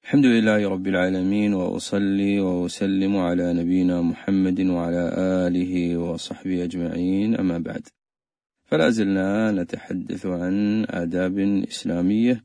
الحمد لله رب العالمين، وأصلي وأسلم على نبينا محمد وعلى آله وصحبه أجمعين، أما بعد. فلا زلنا نتحدث عن آداب إسلامية،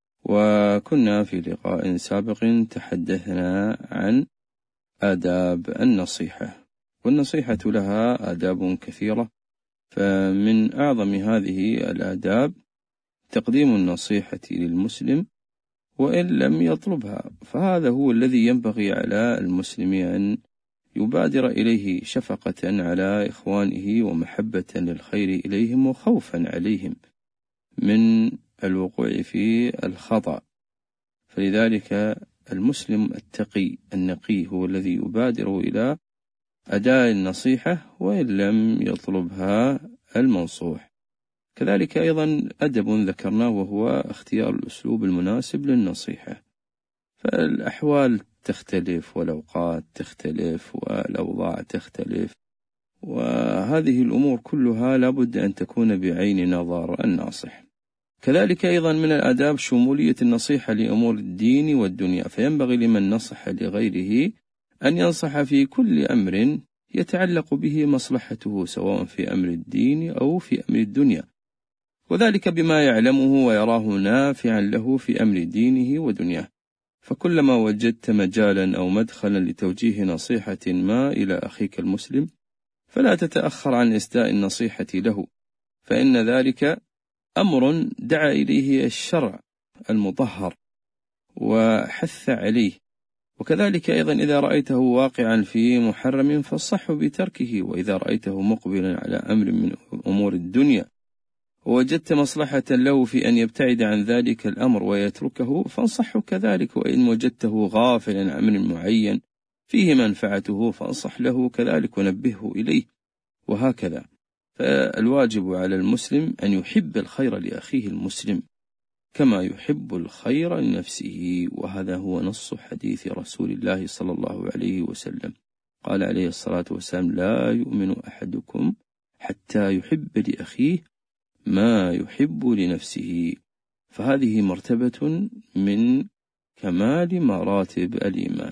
وكنا في لقاء سابق تحدثنا عن آداب النصيحة، والنصيحة لها آداب كثيرة، فمن أعظم هذه الآداب تقديم النصيحة للمسلم وإن لم يطلبها، فهذا هو الذي ينبغي على المسلم أن يبادر إليه شفقة على إخوانه ومحبة للخير إليهم وخوفا عليهم من الوقوع في الخطأ. فلذلك المسلم التقي النقي هو الذي يبادر إلى أداء النصيحة وإن لم يطلبها المنصوح. كذلك أيضا أدب ذكرناه، وهو اختيار الأسلوب المناسب للنصيحة، فالأحوال تختلف والأوقات تختلف والأوضاع تختلف، وهذه الأمور كلها لابد أن تكون بعين نظر الناصح. كذلك أيضا من الآداب شمولية النصيحة لأمور الدين والدنيا، فينبغي لمن نصح لغيره أن ينصح في كل أمر يتعلق به مصلحته، سواء في أمر الدين أو في أمر الدنيا، وذلك بما يعلمه ويراه نافعا له في أمر دينه ودنياه. فكلما وجدت مجالا أو مدخلا لتوجيه نصيحة ما إلى أخيك المسلم فلا تتأخر عن إسداء النصيحة له، فإن ذلك أمر دعا إليه الشرع المطهر وحث عليه. وكذلك أيضا إذا رأيته واقعا في محرم فانصحه بتركه، وإذا رأيته مقبلا على أمر من أمور الدنيا ووجدت مصلحة له في أن يبتعد عن ذلك الأمر ويتركه فانصحه كذلك، وإن وجدته غافلا عن أمر معين فيه منفعته فانصح له كذلك ونبهه إليه، وهكذا. فالواجب على المسلم أن يحب الخير لأخيه المسلم كما يحب الخير لنفسه، وهذا هو نص حديث رسول الله صلى الله عليه وسلم. قال عليه الصلاة والسلام: لا يؤمن أحدكم حتى يحب لأخيه ما يحب لنفسه. فهذه مرتبة من كمال مراتب الإيمان.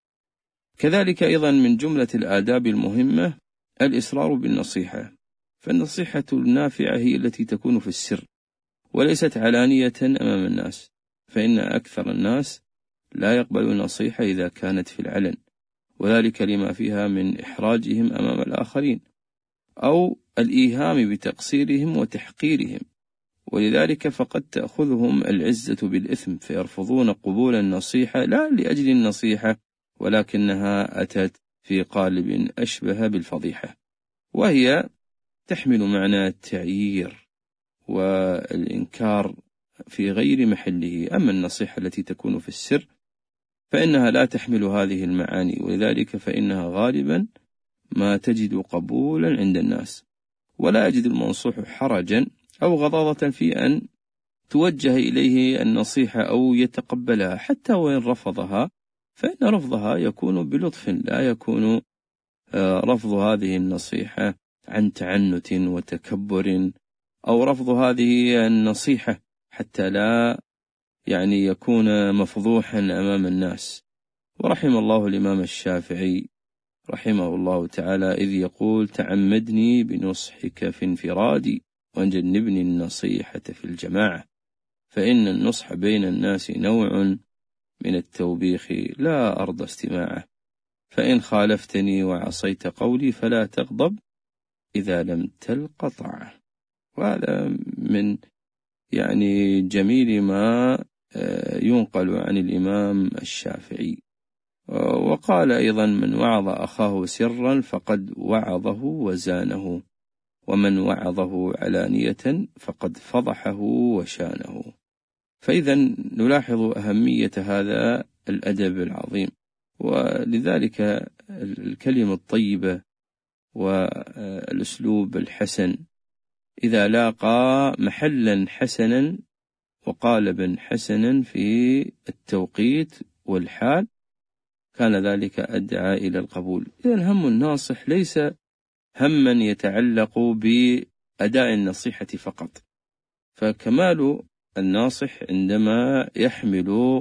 كذلك أيضا من جملة الآداب المهمة الإصرار بالنصيحة، فالنصيحة النافعة هي التي تكون في السر وليست علانية أمام الناس، فإن أكثر الناس لا يقبل النصيحة إذا كانت في العلن، وذلك لما فيها من إحراجهم أمام الآخرين أو الإيهام بتقصيرهم وتحقيرهم، ولذلك فقد تأخذهم العزة بالإثم فيرفضون قبول النصيحة لا لأجل النصيحة، ولكنها أتت في قالب أشبه بالفضيحة، وهي تحمل معنى التعيير والإنكار في غير محله. أما النصيحة التي تكون في السر فإنها لا تحمل هذه المعاني، ولذلك فإنها غالبا ما تجد قبولا عند الناس، ولا يجد المنصوح حرجا أو غضاضة في أن توجه إليه النصيحة أو يتقبلها، حتى وإن رفضها فإن رفضها يكون بلطف، لا يكون رفض هذه النصيحة عن تعنت وتكبر، أو رفض هذه النصيحة حتى لا يكون مفضوحا أمام الناس. ورحم الله الإمام الشافعي رحمه الله تعالى إذ يقول: تعمدني بنصحك في انفرادي وجنبني النصيحة في الجماعة، فإن النصح بين الناس نوع من التوبيخ لا أرضى استماعه، فإن خالفتني وعصيت قولي فلا تغضب إذا لم تلق طاعة. وهذا من جميل ما ينقل عن الإمام الشافعي. وقال أيضا: من وعظ أخاه سرا فقد وعظه وزانه، ومن وعظه علانية فقد فضحه وشانه. فإذا نلاحظ أهمية هذا الأدب العظيم، ولذلك الكلمة الطيبة والأسلوب الحسن إذا لاقى محلا حسنا وقالبا حسنا في التوقيت والحال كان ذلك أدعى إلى القبول. إذن هم الناصح ليس هما يتعلق بأداء النصيحة فقط، فكمال الناصح عندما يحمل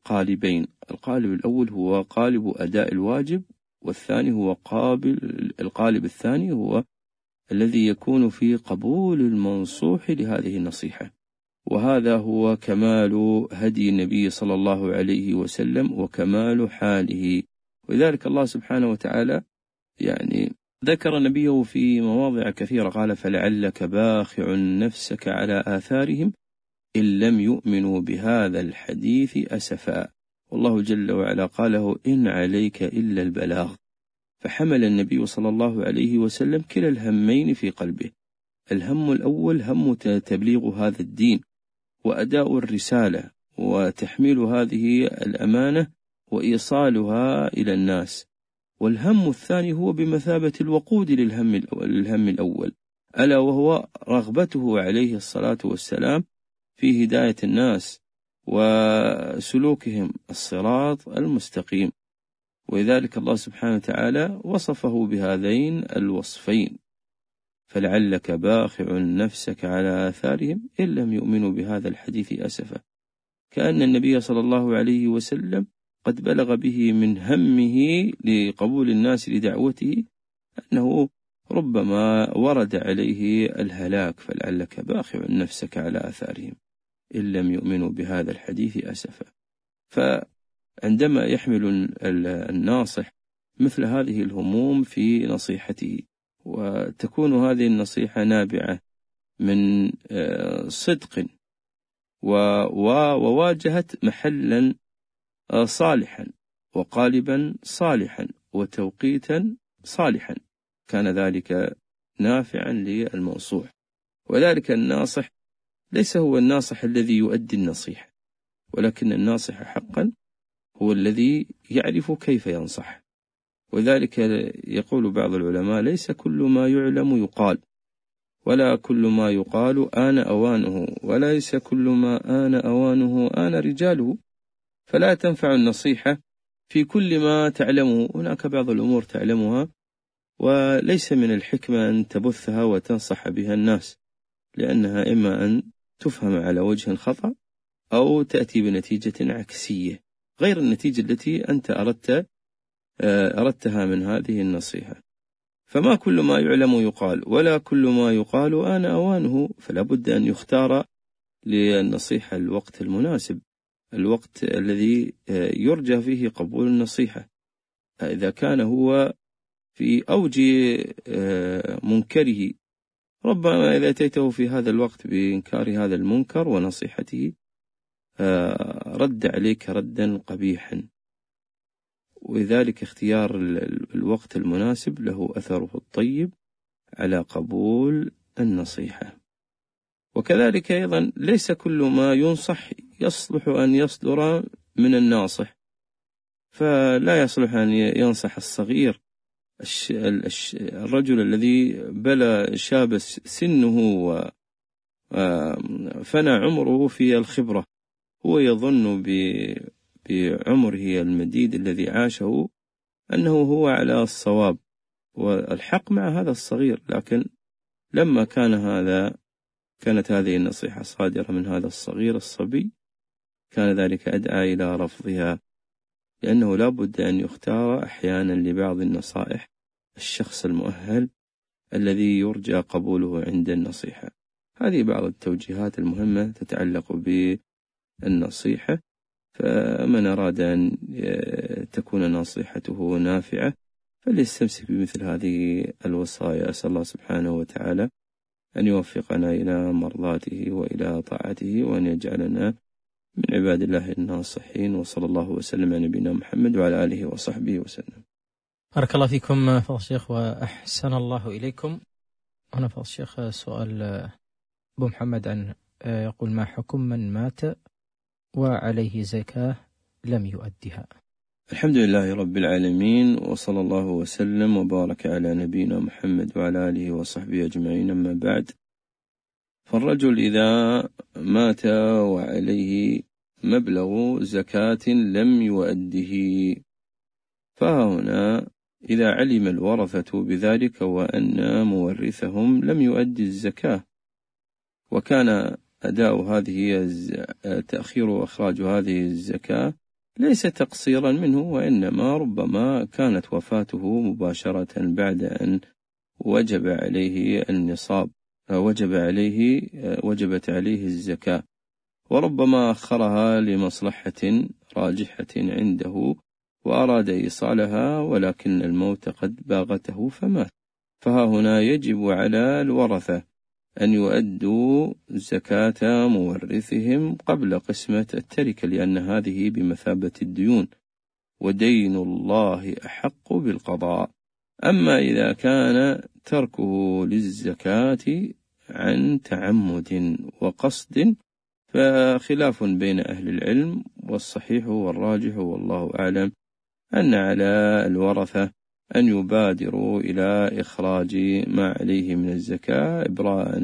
قالبين. القالب الأول هو قالب أداء الواجب، والثاني هو القالب الثاني هو الذي يكون في قبول المنصوح لهذه النصيحة. وهذا هو كمال هدي النبي صلى الله عليه وسلم وكمال حاله. ولذلك الله سبحانه وتعالى ذكر نبيه في مواضع كثيرة، قال: فلعلك باخع نفسك على آثارهم إن لم يؤمنوا بهذا الحديث أسفا. والله جل وعلا قاله: إن عليك إلا البلاغ. فحمل النبي صلى الله عليه وسلم كلا الهمين في قلبه. الهم الأول هم تبليغ هذا الدين وأداء الرسالة وتحميل هذه الأمانة وإيصالها إلى الناس. والهم الثاني هو بمثابة الوقود للهم الأول، ألا وهو رغبته عليه الصلاة والسلام في هداية الناس وسلوكهم الصراط المستقيم. ولذلك الله سبحانه وتعالى وصفه بهذين الوصفين: فلعلك باخع نفسك على آثارهم إن لم يؤمنوا بهذا الحديث أسفا. كأن النبي صلى الله عليه وسلم قد بلغ به من همه لقبول الناس لدعوته أنه ربما ورد عليه الهلاك، فلعلك باخع نفسك على آثارهم إن لم يؤمنوا بهذا الحديث أسفا. فعندما يحمل الناصح مثل هذه الهموم في نصيحته، وتكون هذه النصيحة نابعة من صدق وواجهت محلا صالحا وقالبا صالحا وتوقيتا صالحا، كان ذلك نافعا للمنصوح. وذلك الناصح ليس هو الناصح الذي يؤدي النصيحة، ولكن الناصح حقا هو الذي يعرف كيف ينصح. وذلك يقول بعض العلماء: ليس كل ما يعلم يقال، ولا كل ما يقال آن أوانه، وليس كل ما آن أوانه آن رجاله. فلا تنفع النصيحة في كل ما تعلمه. هناك بعض الأمور تعلمها وليس من الحكمة أن تبثها وتنصح بها الناس، لأنها إما أن تفهم على وجه خطأ أو تأتي بنتيجة عكسية غير النتيجة التي أنت أردتها من هذه النصيحة. فما كل ما يعلم يقال، ولا كل ما يقال آن أوانه. فلا بد أن يختار للنصيحة الوقت المناسب، الوقت الذي يرجى فيه قبول النصيحة. إذا كان هو في أوج منكره، ربما إذا أتيته في هذا الوقت بإنكار هذا المنكر ونصيحته رد عليك ردا قبيحا. ولذلك اختيار الوقت المناسب له أثره الطيب على قبول النصيحة. وكذلك أيضا ليس كل ما ينصح يصلح أن يصدر من الناصح، فلا يصلح أن ينصح الصغير، الرجل الذي بلى شاب سنه وفنى عمره في الخبرة، هو يظن بعمره المديد الذي عاشه أنه هو على الصواب والحق مع هذا الصغير. لكن لما كانت هذه النصيحة صادرة من هذا الصغير الصبي، كان ذلك أدعى إلى رفضها، لأنه لا بد أن يختار أحيانا لبعض النصائح الشخص المؤهل الذي يرجى قبوله عند النصيحة. هذه بعض التوجيهات المهمة تتعلق بالنصيحة. فمن أراد أن تكون نصيحته نافعة فليستمسك بمثل هذه الوصايا. أسأل الله سبحانه وتعالى أن يوفقنا إلى مرضاته وإلى طاعته، وأن يجعلنا من عباد الله الناصحين. وصلى الله وسلم على نبينا محمد وعلى آله وصحبه وسلم. بارك الله فيكم فضل الشيخ وأحسن الله إليكم. هنا فضل الشيخ سؤال أبو محمد يقول: ما حكم من مات وعليه زكاة لم يؤدها؟ الحمد لله رب العالمين، وصلى الله وسلم وبارك على نبينا محمد وعلى آله وصحبه أجمعين. أما بعد، فالرجل إذا مات وعليه مبلغ زكاة لم يؤده، فهنا إذا علم الورثة بذلك وأن مورثهم لم يؤدي الزكاة، وكان أداء هذه تأخير وإخراج هذه الزكاة ليس تقصيرا منه، وإنما ربما كانت وفاته مباشرة بعد أن وجب عليه النصاب، وجبت عليه الزكاة، وربما أخرها لمصلحة راجحة عنده وأراد إيصالها، ولكن الموت قد باغته فمات. فها هنا يجب على الورثة أن يؤدوا زكاة مورثهم قبل قسمة التركة، لأن هذه بمثابة الديون، ودين الله أحق بالقضاء. أما إذا كان تركه للزكاة عن تعمد وقصد فخلاف بين أهل العلم، والصحيح والراجح والله أعلم أن على الورثة أن يبادروا إلى إخراج ما عليه من الزكاة إبراء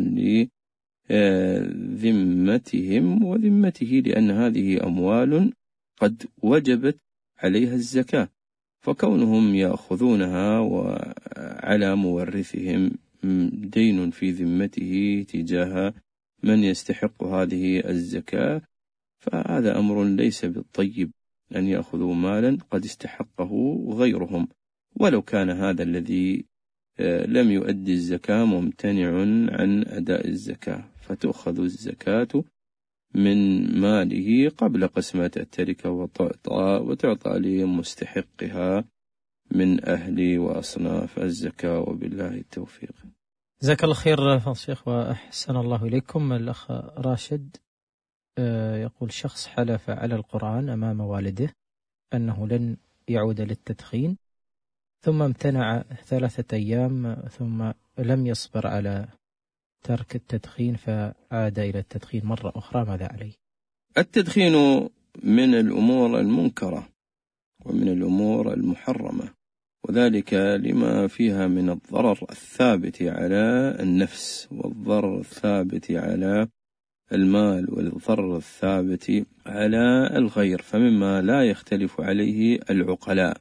لذمتهم وذمته، لأن هذه أموال قد وجبت عليها الزكاة، فكونهم يأخذونها وعلى مورثهم دين في ذمته تجاه من يستحق هذه الزكاة، فهذا أمر ليس بالطيب أن يأخذوا مالا قد استحقه غيرهم، ولو كان هذا الذي لم يؤدي الزكاة ممتنع عن أداء الزكاة، فتؤخذ الزكاة من ماله قبل قسمة التركة وتعطى لمستحقها من أهل وأصناف الزكاة، وبالله التوفيق. جزاك الله خير فضل الشيخ وأحسن الله إليكم. الأخ راشد يقول: شخص حلف على القرآن أمام والده أنه لن يعود للتدخين، ثم امتنع 3 أيام، ثم لم يصبر على ترك التدخين فعاد إلى التدخين مرة أخرى، ماذا عليه؟ التدخين من الأمور المنكرة ومن الأمور المحرمة، وذلك لما فيها من الضرر الثابت على النفس، والضرر الثابت على المال، والضرر الثابت على الغير، فمما لا يختلف عليه العقلاء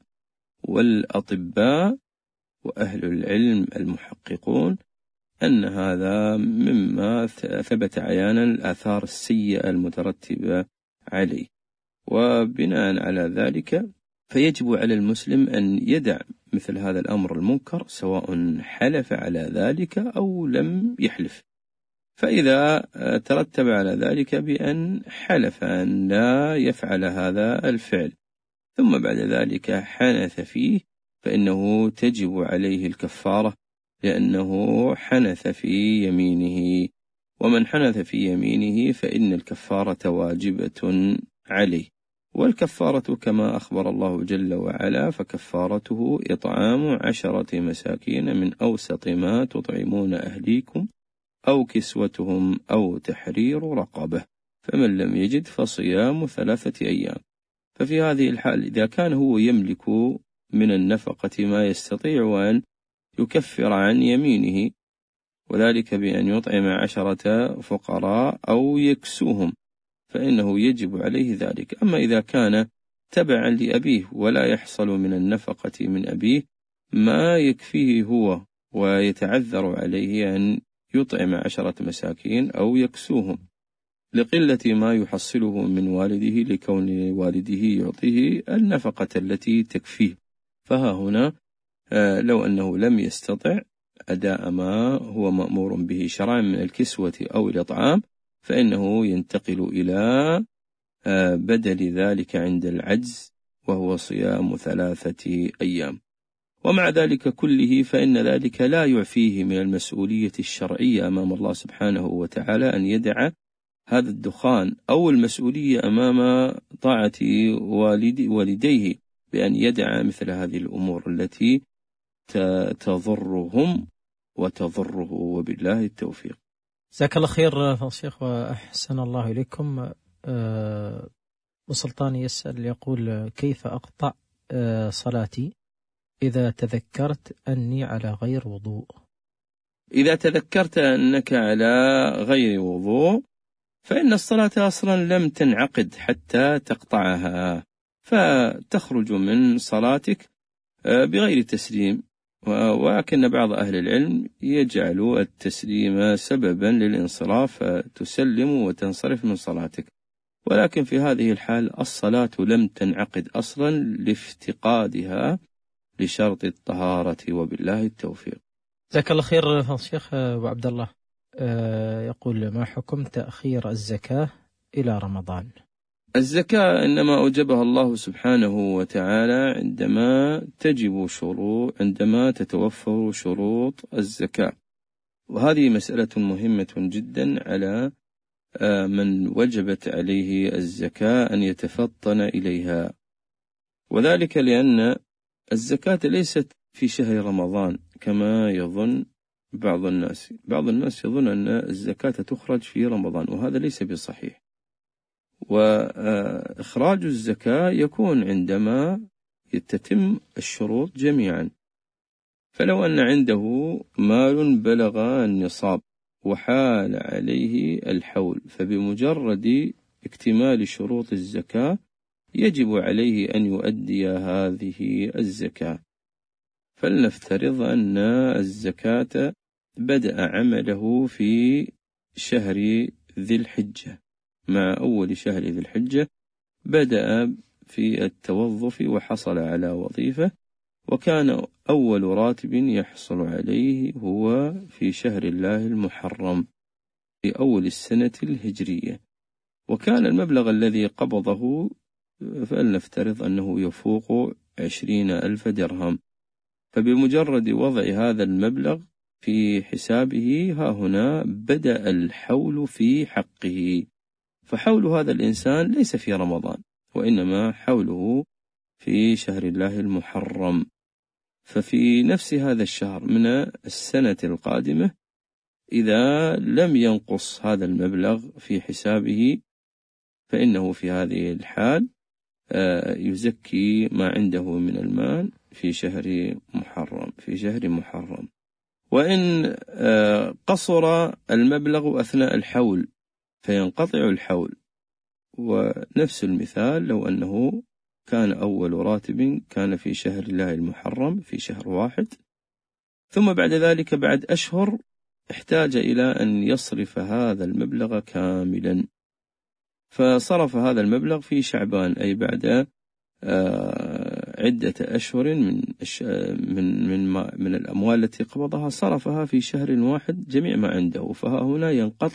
والأطباء وأهل العلم المحققون أن هذا مما ثبت عيانا الآثار السيئة المترتبة عليه، وبناء على ذلك فيجب على المسلم أن يدع مثل هذا الأمر المنكر، سواء حلف على ذلك أو لم يحلف. فإذا ترتب على ذلك بأن حلف أن لا يفعل هذا الفعل، ثم بعد ذلك حنث فيه، فإنه تجب عليه الكفارة، لأنه حنث في يمينه، ومن حنث في يمينه فإن الكفارة واجبة عليه. والكفارة كما أخبر الله جل وعلا: فكفارته إطعام 10 مساكين من أوسط ما تطعمون أهليكم أو كسوتهم أو تحرير رقبة، فمن لم يجد فصيام 3 أيام. ففي هذه الحال إذا كان هو يملك من النفقة ما يستطيع أن يكفر عن يمينه، وذلك بأن يطعم 10 فقراء أو يكسوهم، فإنه يجب عليه ذلك. أما إذا كان تبعا لأبيه ولا يحصل من النفقة من أبيه ما يكفيه هو، ويتعذر عليه أن يطعم 10 مساكين أو يكسوهم لقلة ما يحصله من والده، لكون والده يعطيه النفقة التي تكفيه، فها هنا لو أنه لم يستطع أداء ما هو مأمور به شرعا من الكسوة أو الإطعام، فإنه ينتقل إلى بدل ذلك عند العجز، وهو صيام 3 أيام. ومع ذلك كله فإن ذلك لا يعفيه من المسؤولية الشرعية أمام الله سبحانه وتعالى أن يدع هذا الدخان، أو المسؤولية أمام طاعة والديه بأن يدع مثل هذه الأمور التي تضرهم وتضره، وبالله التوفيق. جزاك الله خير فضل الشيخ وأحسن الله إليكم. وسلطان يسأل يقول: كيف أقطع صلاتي إذا تذكرت أني على غير وضوء؟ إذا تذكرت أنك على غير وضوء فإن الصلاة أصلا لم تنعقد حتى تقطعها، فتخرج من صلاتك بغير تسليم، ولكن بعض أهل العلم يجعل التسليم سببا للانصراف، فتسلم وتنصرف من صلاتك، ولكن في هذه الحال الصلاة لم تنعقد أصلا لافتقادها لشرط الطهارة، وبالله التوفيق. جزاك الله خير فضل الشيخ. أبو عبد الله يقول: ما حكم تأخير الزكاة إلى رمضان؟ الزكاة إنما أوجبها الله سبحانه وتعالى عندما تتوفر شروط الزكاة، وهذه مسألة مهمة جدا على من وجبت عليه الزكاة أن يتفطن إليها، وذلك لأن الزكاة ليست في شهر رمضان كما يظن بعض الناس. بعض الناس يظن أن الزكاة تخرج في رمضان، وهذا ليس بصحيح. وإخراج الزكاة يكون عندما تتم الشروط جميعا. فلو أن عنده مال بلغ النصاب وحال عليه الحول، فبمجرد اكتمال شروط الزكاة يجب عليه أن يؤدي هذه الزكاة. فلنفترض أن الزكاة بدأ عمله في شهر ذي الحجة، مع أول شهر ذي الحجة بدأ في التوظف وحصل على وظيفة، وكان أول راتب يحصل عليه هو في شهر الله المحرم في أول السنة الهجرية، وكان المبلغ الذي قبضه فلنفترض أنه يفوق 20,000 درهم. فبمجرد وضع هذا المبلغ في حسابه ها هنا بدأ الحول في حقه. فحول هذا الإنسان ليس في رمضان، وإنما حوله في شهر الله المحرم. ففي نفس هذا الشهر من السنة القادمة إذا لم ينقص هذا المبلغ في حسابه فإنه في هذه الحال يزكي ما عنده من المال في شهر محرم. وإن قصر المبلغ أثناء الحول فينقطع الحول. ونفس المثال لو أنه كان أول راتب كان في شهر الله المحرم في شهر 1، ثم بعد ذلك بعد أشهر احتاج إلى أن يصرف هذا المبلغ كاملا، فصرف هذا المبلغ في شعبان، أي بعد عدة أشهر من الأموال التي قبضها صرفها في شهر 1 جميع ما عنده، فها هنا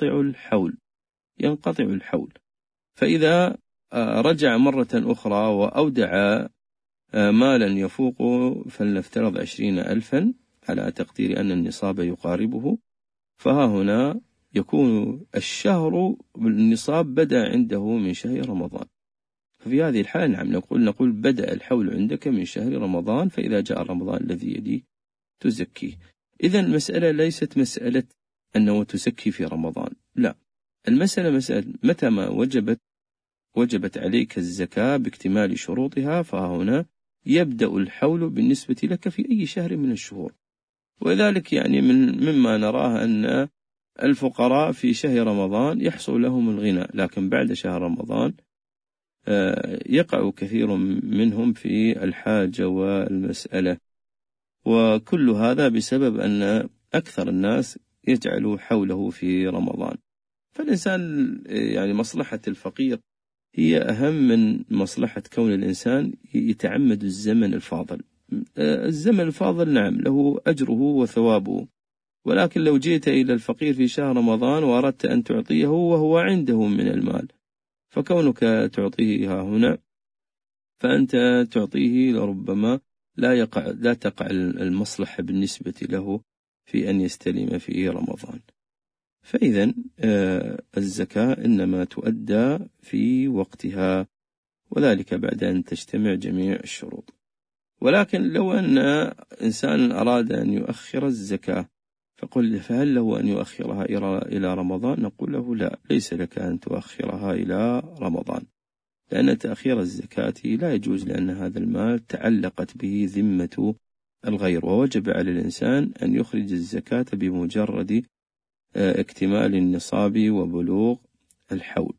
ينقطع الحول. فإذا رجع مرة أخرى وأودع مالا يفوق فلنفترض 20,000 على تقدير أن النصاب يقاربه، فها هنا يكون الشهر بالنصاب بدأ عنده من شهر رمضان. ففي هذه الحالة نعم نقول بدأ الحول عندك من شهر رمضان، فإذا جاء رمضان الذي يليه تزكيه. إذن المسألة ليست مسألة أنه تزكي في رمضان، لا، المسألة مسألة متى ما وجبت عليك الزكاة باكتمال شروطها، فهنا يبدأ الحول بالنسبة لك في أي شهر من الشهور. وذلك يعني مما نراه أن الفقراء في شهر رمضان يحصل لهم الغنى، لكن بعد شهر رمضان يقع كثير منهم في الحاجة والمسألة، وكل هذا بسبب أن أكثر الناس يجعلوا حوله في رمضان. فالإنسان يعني مصلحة الفقير هي أهم من مصلحة كون الإنسان يتعمد الزمن الفاضل. الزمن الفاضل نعم له أجره وثوابه، ولكن لو جئت إلى الفقير في شهر رمضان وأردت أن تعطيه وهو عنده من المال، فكونك تعطيه هنا فأنت تعطيه لربما لا تقع المصلحة بالنسبة له في أن يستلم في رمضان. فإذا الزكاة إنما تؤدى في وقتها، وذلك بعد أن تجتمع جميع الشروط. ولكن لو أن إنسان أراد أن يؤخر الزكاة فهل له أن يؤخرها إلى رمضان؟ نقول له لا، ليس لك أن تؤخرها إلى رمضان، لأن تأخير الزكاة لا يجوز، لأن هذا المال تعلقت به ذمة الغير، ووجب على الإنسان أن يخرج الزكاة بمجرد اكتمال النصاب وبلوغ الحول.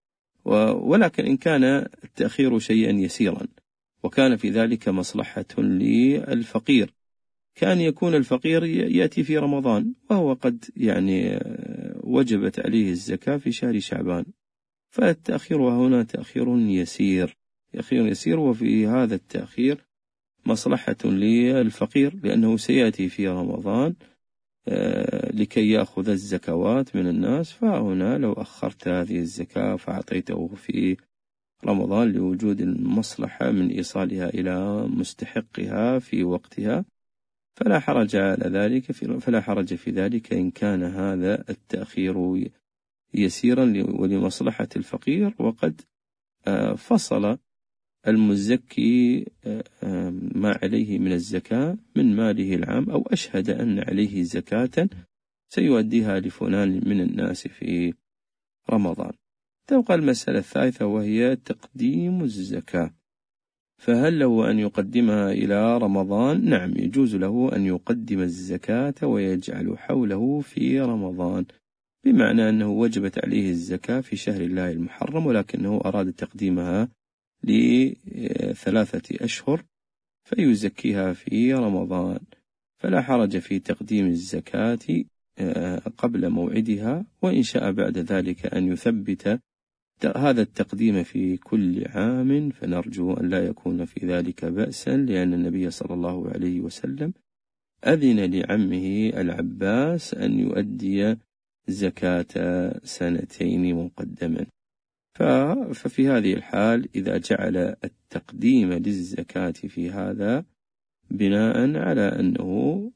ولكن إن كان التأخير شيئا يسيرا وكان في ذلك مصلحة للفقير، كان يكون الفقير يأتي في رمضان وهو قد يعني وجبت عليه الزكاة في شهر شعبان، فالتأخير هنا تأخير يسير، وفي هذا التأخير مصلحة للفقير، لأنه سيأتي في رمضان لكي يأخذ الزكوات من الناس. فهنا لو أخرت هذه الزكاة فأعطيته في رمضان لوجود المصلحة من إيصالها إلى مستحقها في وقتها، فلا حرج في ذلك إن كان هذا التأخير يسيرا ولمصلحة الفقير، وقد فصل المزكي ما عليه من الزكاة من ماله العام، أو أشهد أن عليه زكاة سيؤديها لفلان من الناس في رمضان. تبقى المسألة الثالثة وهي تقديم الزكاة. فهل له أن يقدمها إلى رمضان؟ نعم، يجوز له أن يقدم الزكاة ويجعل حوله في رمضان، بمعنى أنه وجبت عليه الزكاة في شهر الله المحرم، ولكنه أراد تقديمها ل3 أشهر فيزكيها في رمضان، فلا حرج في تقديم الزكاة قبل موعدها، وإن شاء بعد ذلك أن يثبت هذا التقديم في كل عام، فنرجو أن لا يكون في ذلك بأسا، لأن النبي صلى الله عليه وسلم أذن لعمه العباس أن يؤدي زكاة 2 مقدما. ففي هذه الحال إذا جعل التقديم للزكاة في هذا بناء على أنه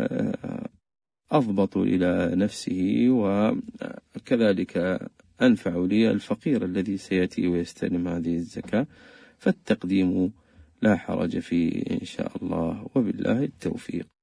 أضبط إلى نفسه وكذلك أنفع لي الفقير الذي سيأتي ويستلم هذه الزكاة، فالتقديم لا حرج فيه إن شاء الله، وبالله التوفيق.